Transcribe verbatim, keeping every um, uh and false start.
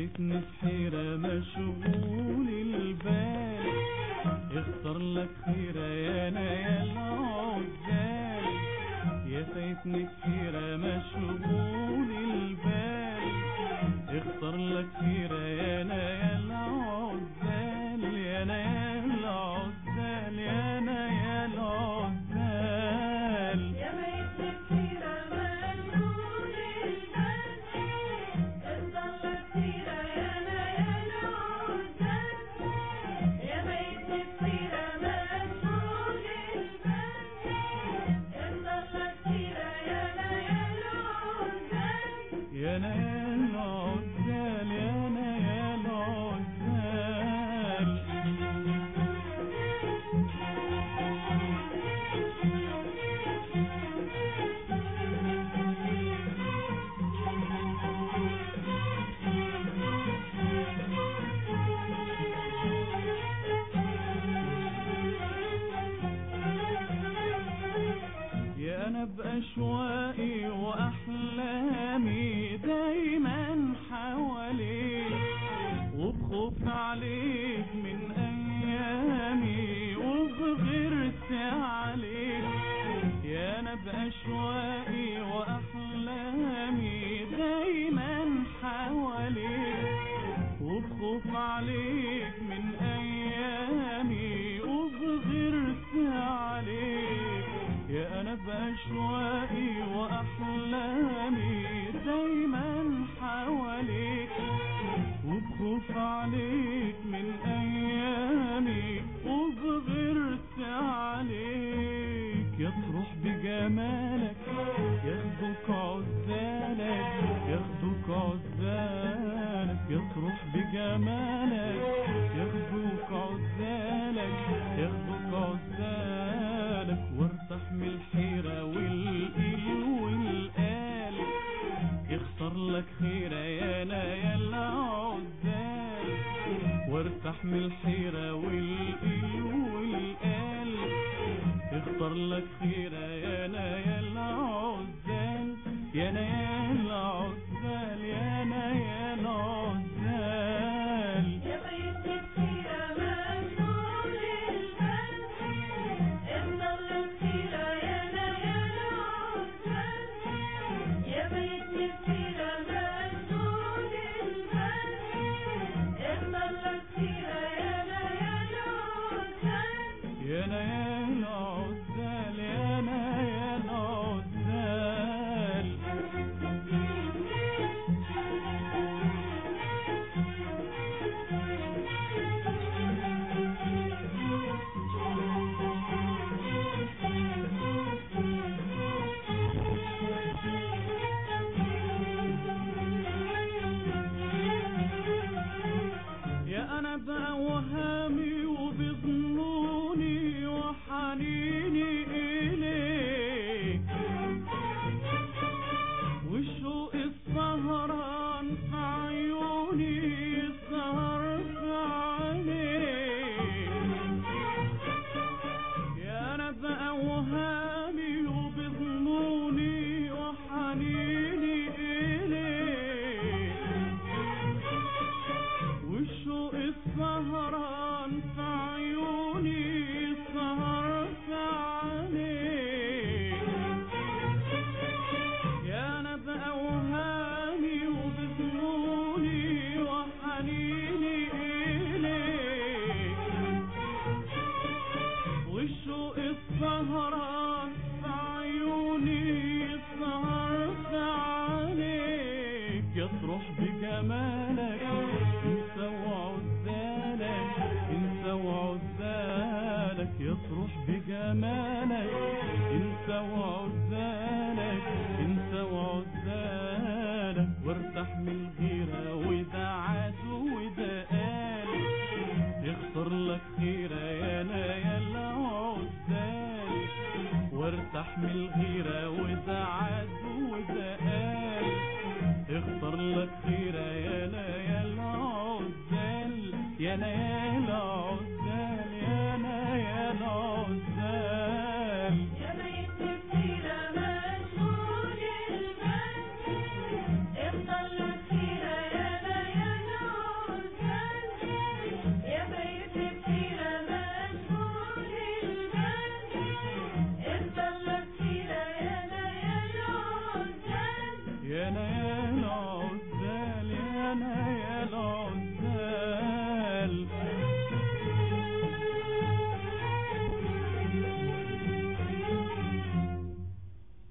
فايتني في حيرة مشغول البال، اختار لك خيرة يا انا يا العزال. يا فايتني في حيرة مشغول البال، اختار لك خيرة يا انا يا العزال، يا انا يا العزال، يا انا يا العزال. يا انا يا العزال، يا انا يا العزال. يا انا بأشواقي واحلامي دايما حواليك، وبخوف عليك من ايامي وبغيرت عليك. يا انا بأشواقي واحلامي دايما حواليك، وبخوف عليك من ايامي وبغيرت عليك. يا انا بأشواقي واحلامي دايما حواليك، وبخوف عليك من ايامي وبغيرت عليك. يطرح بجمالك ياخدوك عزالك، ياخدوك عزالك. يطرح بجمالك ياخدوك عزالك، ياخدوك عزالك. وارتاح من الحيرة والقيل والقال، يختار لك خيرة يا انا يا العزال. وارتاح من الحيرة والقيل والقال، يختار لك خيرة يا انا يا العزال، يا انا يا العزال، يا انا يا العزال. يا فايتني في حيرة مشغول البال، اختار لك خيرة يا انا يا العزال. يا فايتني في حيرة مشغول البال، اختار لك خيرة يا انا يا العزال. يا انا يا العزال، يا انا يا العزال. يا انا بأوهامي وبظنوني وحنيني اليك، والشوق السهران في عيوني سهر في عينيك. يا انا بأوهامي وبظنوني وحنيني اليك، والشوق السهران في عيوني سهر في عينيك. يا انا بأوهامي وبظنوني وحنيني اليك، والشوق السهران في عيوني سهر في عينيك. يطرح بجمالك انسى وعزالك، انسى وعزالك. يطرح بجمالك انسى وعزالك، انسى وعزالك. وارتاح من الغيرة وده عاد وده قال، يختار لك خيرة يا انا يا العزال. وارتاح من الغيرة وده عاد وده قال، اختار لك خيرة يا انا يا العزال، يا انا يا